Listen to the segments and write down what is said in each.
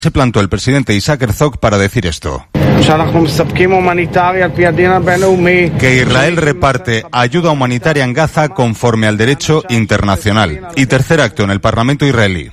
Se plantó el presidente Isaac Herzog para decir esto. Que Israel reparte ayuda humanitaria en Gaza conforme al derecho internacional. Y tercer acto en el Parlamento israelí.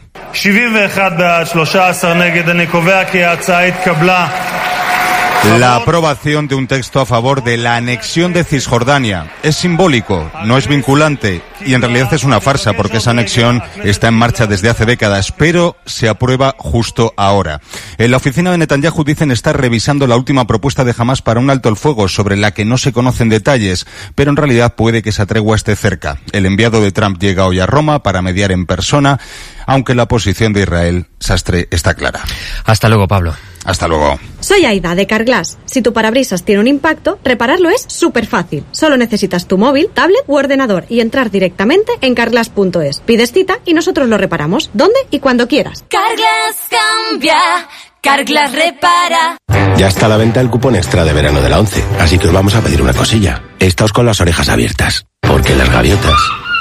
La aprobación de un texto a favor de la anexión de Cisjordania es simbólico, no es vinculante y en realidad es una farsa porque esa anexión está en marcha desde hace décadas, pero se aprueba justo ahora. En la oficina de Netanyahu dicen estar revisando la última propuesta de Hamás para un alto el fuego sobre la que no se conocen detalles, pero en realidad puede que esa tregua esté cerca. El enviado de Trump llega hoy a Roma para mediar en persona, aunque la posición de Israel, Sastre, está clara. Hasta luego, Pablo. Hasta luego. Soy Aida, de Carglass. Si tu parabrisas tiene un impacto, repararlo es súper fácil. Solo necesitas tu móvil, tablet u ordenador y entrar directamente en carglass.es. Pides cita y nosotros lo reparamos, donde y cuando quieras. Carglass cambia, Carglass repara. Ya está a la venta el cupón extra de verano de la 11, así que os vamos a pedir una cosilla. Estáos con las orejas abiertas, porque las gaviotas,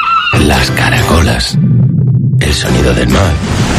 las caracolas, el sonido del mar,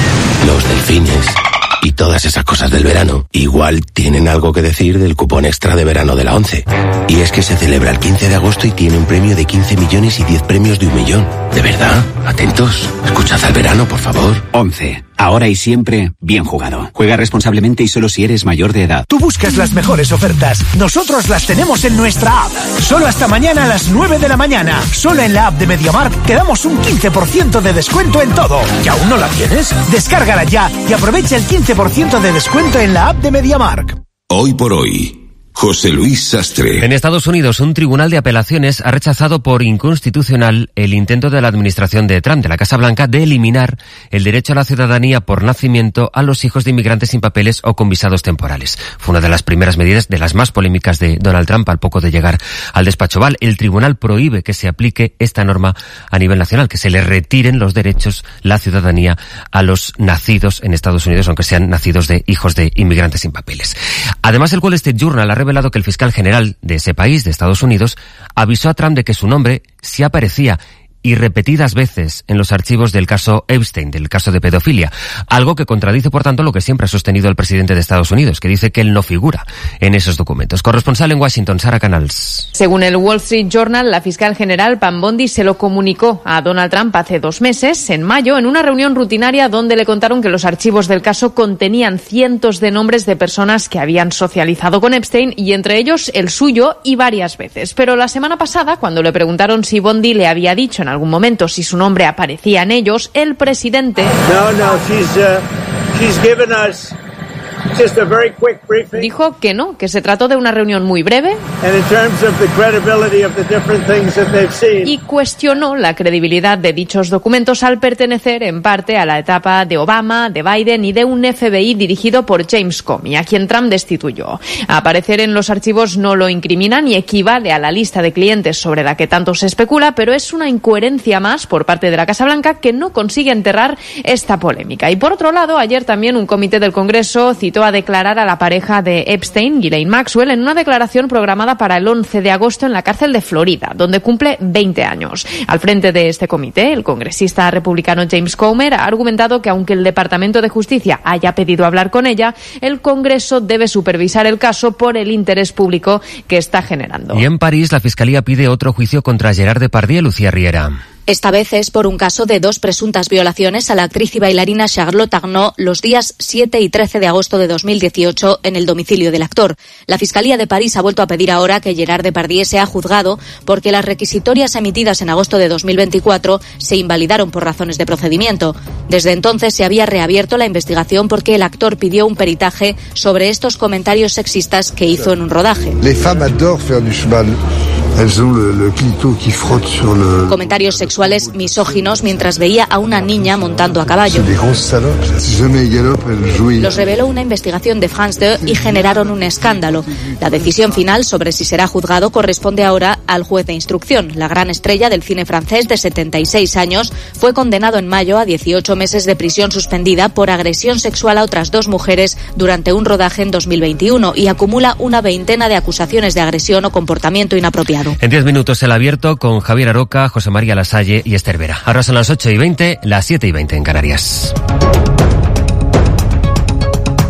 los delfines y todas esas cosas del verano igual tienen algo que decir del cupón extra de verano de la 11. Y es que se celebra el 15 de agosto y tiene un premio de 15 millones y 10 premios de 1 millón. ¿De verdad? Atentos. Escuchad al verano, por favor. 11. Ahora y siempre, bien jugado. Juega responsablemente y solo si eres mayor de edad. Tú buscas las mejores ofertas. Nosotros las tenemos en nuestra app. Solo hasta mañana a las 9 de la mañana. Solo en la app de MediaMarkt te damos un 15% de descuento en todo. ¿Y aún no la tienes? Descárgala ya y aprovecha el 15% de descuento en la app de MediaMarkt. Hoy por hoy, José Luis Sastre. En Estados Unidos, un tribunal de apelaciones ha rechazado por inconstitucional el intento de la administración de Trump, de la Casa Blanca, de eliminar el derecho a la ciudadanía por nacimiento a los hijos de inmigrantes sin papeles o con visados temporales. Fue una de las primeras medidas, de las más polémicas de Donald Trump al poco de llegar al despacho Oval. El tribunal prohíbe que se aplique esta norma a nivel nacional, que se le retiren los derechos, la ciudadanía, a los nacidos en Estados Unidos, aunque sean nacidos de hijos de inmigrantes sin papeles. Además, el Wall Street Journal ha revelado que el fiscal general de ese país, de Estados Unidos, avisó a Trump de que su nombre sí aparecía y repetidas veces en los archivos del caso Epstein, del caso de pedofilia, algo que contradice, por tanto, lo que siempre ha sostenido el presidente de Estados Unidos, que dice que él no figura en esos documentos. Corresponsal en Washington, Sara Canals. Según el Wall Street Journal, la fiscal general Pam Bondi se lo comunicó a Donald Trump hace 2 meses, en mayo, en una reunión rutinaria donde le contaron que los archivos del caso contenían cientos de nombres de personas que habían socializado con Epstein y entre ellos el suyo y varias veces. Pero la semana pasada, cuando le preguntaron si Bondi le había dicho en algún momento si su nombre aparecía en ellos, el presidente dijo que no, que se trató de una reunión muy breve y cuestionó la credibilidad de dichos documentos al pertenecer en parte a la etapa de Obama, de Biden y de un FBI dirigido por James Comey, a quien Trump destituyó. Aparecer en los archivos no lo incrimina ni equivale a la lista de clientes sobre la que tanto se especula, pero es una incoherencia más por parte de la Casa Blanca que no consigue enterrar esta polémica. Y por otro lado, ayer también un comité del Congreso citó a declarar a la pareja de Epstein, Ghislaine Maxwell, en una declaración programada para el 11 de agosto en la cárcel de Florida, donde cumple 20 años. Al frente de este comité, el congresista republicano James Comer ha argumentado que aunque el Departamento de Justicia haya pedido hablar con ella, el Congreso debe supervisar el caso por el interés público que está generando. Y en París, la Fiscalía pide otro juicio contra Gerard Depardieu, Lucía Riera. Esta vez es por un caso de 2 presuntas violaciones a la actriz y bailarina Charlotte Arnault los días 7 y 13 de agosto de 2018 en el domicilio del actor. La Fiscalía de París ha vuelto a pedir ahora que Gerard Depardieu sea juzgado porque las requisitorias emitidas en agosto de 2024 se invalidaron por razones de procedimiento. Desde entonces se había reabierto la investigación porque el actor pidió un peritaje sobre estos comentarios sexistas que hizo en un rodaje. Comentarios sexuales misóginos mientras veía a una niña montando a caballo. Los reveló una investigación de France 2 y generaron un escándalo. La decisión final sobre si será juzgado corresponde ahora al juez de instrucción. La gran estrella del cine francés de 76 años fue condenado en mayo a 18 meses de prisión suspendida por agresión sexual a otras 2 mujeres durante un rodaje en 2021 y acumula una veintena de acusaciones de agresión o comportamiento inapropiado. En 10 minutos el abierto con Javier Aroca, José María Lasalle y Esther Vera. Ahora son las 8:20, las 7:20 en Canarias.